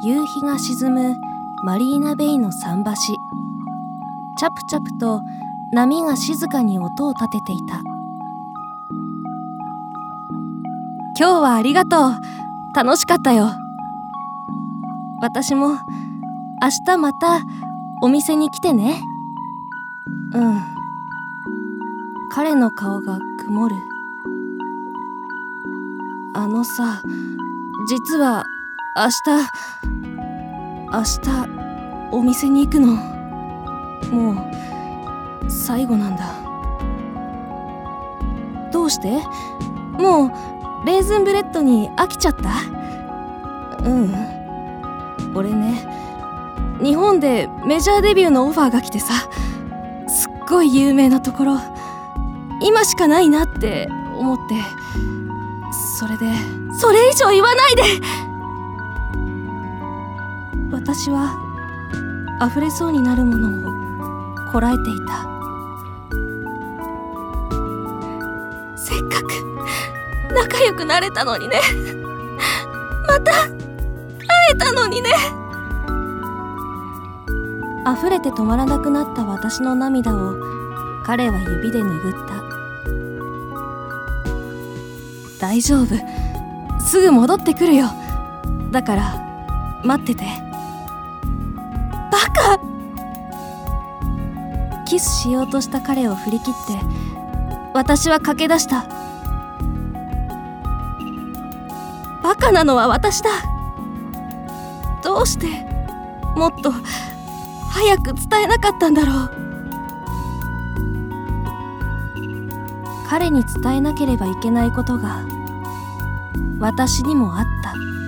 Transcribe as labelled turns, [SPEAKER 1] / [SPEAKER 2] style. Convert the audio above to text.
[SPEAKER 1] 夕日が沈むマリーナベイの桟橋。チャプチャプと波が静かに音を立てていた。今日はありがとう。楽しかったよ。私も明日またお店に来てね。彼の顔が曇る。さ、実は明日お店に行くのもう最後なんだ。どうして？もうレーズンブレッドに飽きちゃった？俺ね、日本でメジャーデビューのオファーが来てさ、すっごい有名なところ、今しかないなって思って、それ以上言わないで。私は溢れそうになるものをこらえていた。せっかく仲良くなれたのにね。また会えたのにね。溢れて止まらなくなった私の涙を彼は指で拭った。大丈夫、すぐ戻ってくるよ。だから待ってて。バカ！キスしようとした彼を振り切って私は駆け出した。バカなのは私だ。どうしてもっと早く伝えなかったんだろう。彼に伝えなければいけないことが私にもあった。